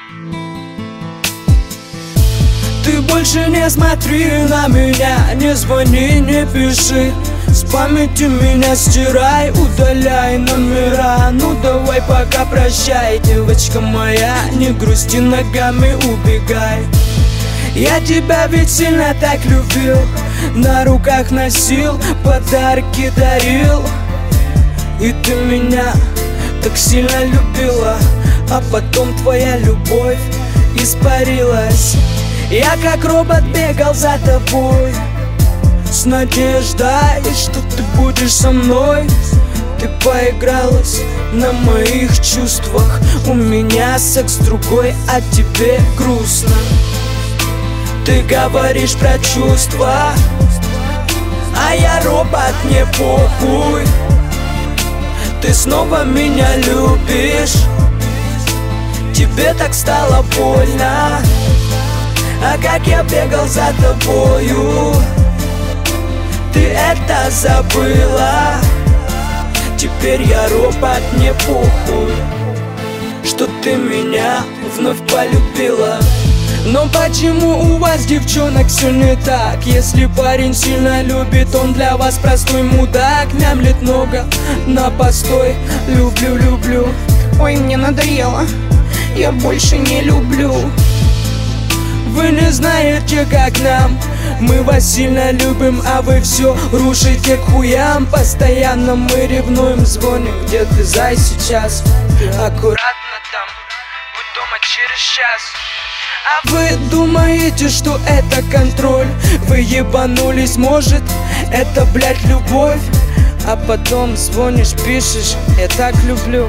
Ты больше не смотри на меня, не звони, не пиши. С памяти меня стирай, удаляй номера. Ну давай пока прощай, девочка моя, не грусти, ногами убегай. Я тебя ведь сильно так любил, на руках носил, подарки дарил. И ты меня так сильно любила, а потом твоя любовь испарилась. Я как робот бегал за тобой, с надеждой, что ты будешь со мной. Ты поигралась на моих чувствах, у меня секс другой, а тебе грустно. Ты говоришь про чувства, а я робот, мне похуй. Ты снова меня любишь, тебе так стало больно. А как я бегал за тобою, ты это забыла. Теперь я робот, мне похуй, что ты меня вновь полюбила. Но почему у вас, девчонок, все не так? Если парень сильно любит, он для вас простой мудак. Мямлит много на постой, люблю, люблю. Ой, мне надоело, я больше не люблю. Вы не знаете, как нам, мы вас сильно любим, а вы все рушите к хуям. Постоянно мы ревнуем, звоним, где ты, зай, сейчас? Аккуратно там, будь дома через час. А вы думаете, что это контроль? Вы ебанулись, может, это, блядь, любовь? А потом звонишь, пишешь, я так люблю,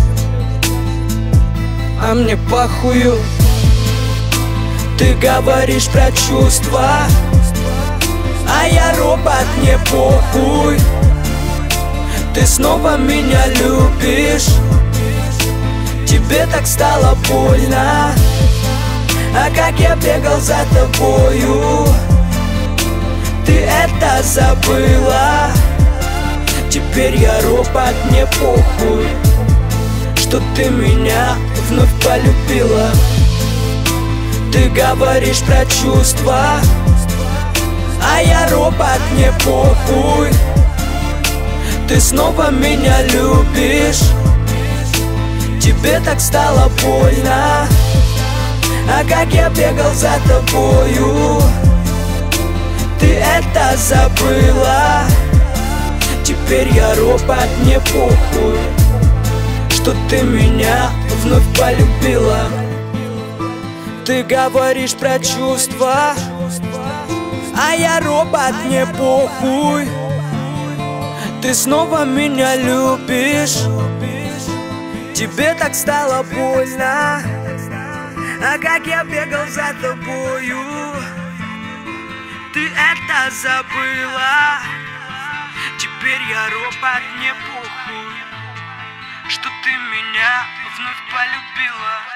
а мне похую. Ты говоришь про чувства, а я робот, мне похуй. Ты снова меня любишь, тебе так стало больно. А как я бегал за тобою, ты это забыла. Теперь я робот, мне похуй, что ты меня вновь полюбила. Ты говоришь про чувства, а я робот, мне похуй. Ты снова меня любишь, тебе так стало больно. А как я бегал за тобою, ты это забыла. Теперь я робот, мне похуй, что ты меня вновь полюбила. Ты говоришь про чувства, а я робот, мне похуй. Ты снова меня любишь, тебе так стало больно. А как я бегал за тобою, ты это забыла. Теперь я робот, мне похуй, что ты меня вновь полюбила.